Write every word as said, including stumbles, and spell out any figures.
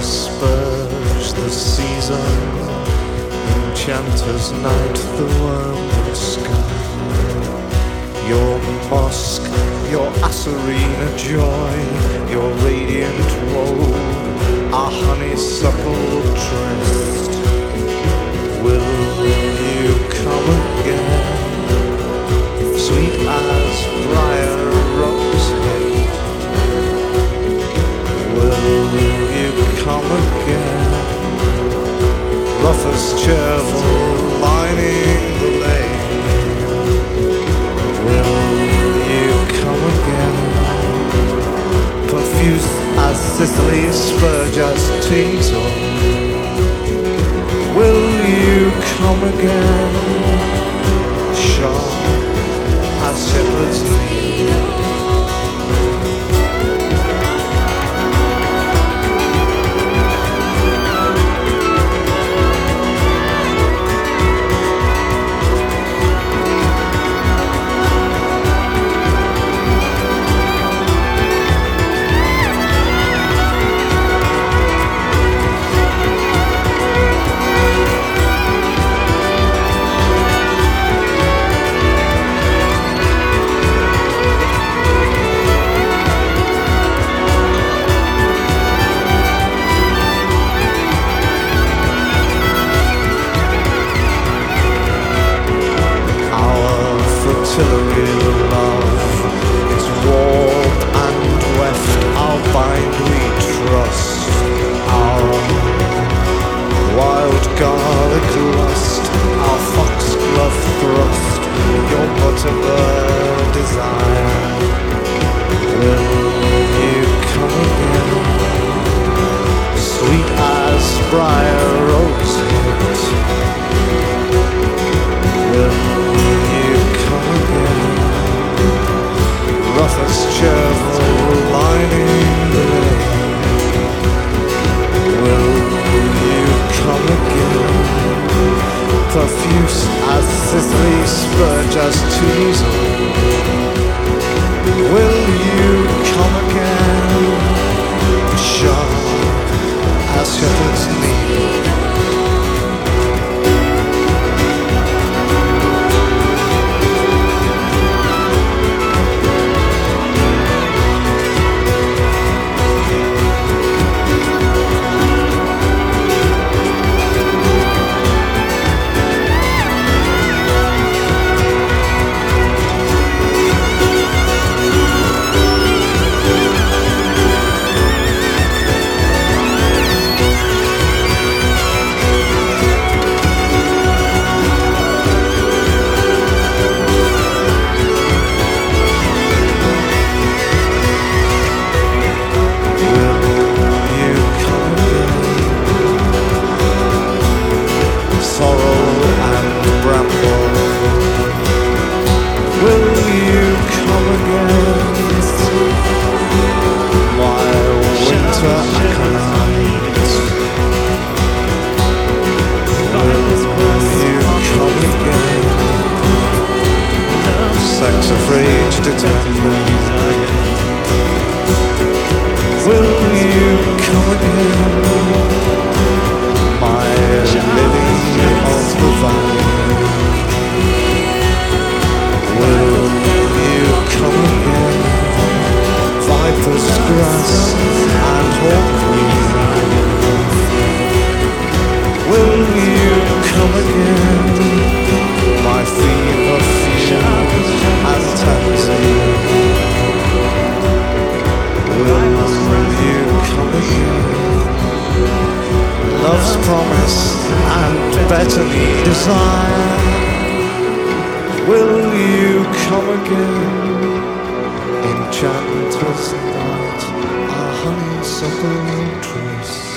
asperge the season, enchanter's night, the wormwood sky. Your mosque, your Asarina joy, your radiant woe, our honeysuckle tryst. Will you come again, sweet as briar rosehead? Will you come again, rough as chervil lining the lane? Will you come again, profuse as Sicily's Spurge's teasel? Will you come again, sharp as shepherd's needle? Artillery love is warped and weft, our bind we trust, our wild garlic lust, our foxglove thrust, your butterbird desire. Will you come again, sweet as briar rosehead? Will rough as chervil lining the lane? Will you come again, profuse as Sicily's Spurge's teasel? Will you come again, sharp as shepherd's needle? Will you come again, my lily of the valley? Will you come again, viper's grass and hawkweed? Will you come again, my fever field and tansy? Will you come again, love's promise and betterly desire? Will you come again, enchantress night, our honeysuckle tryst?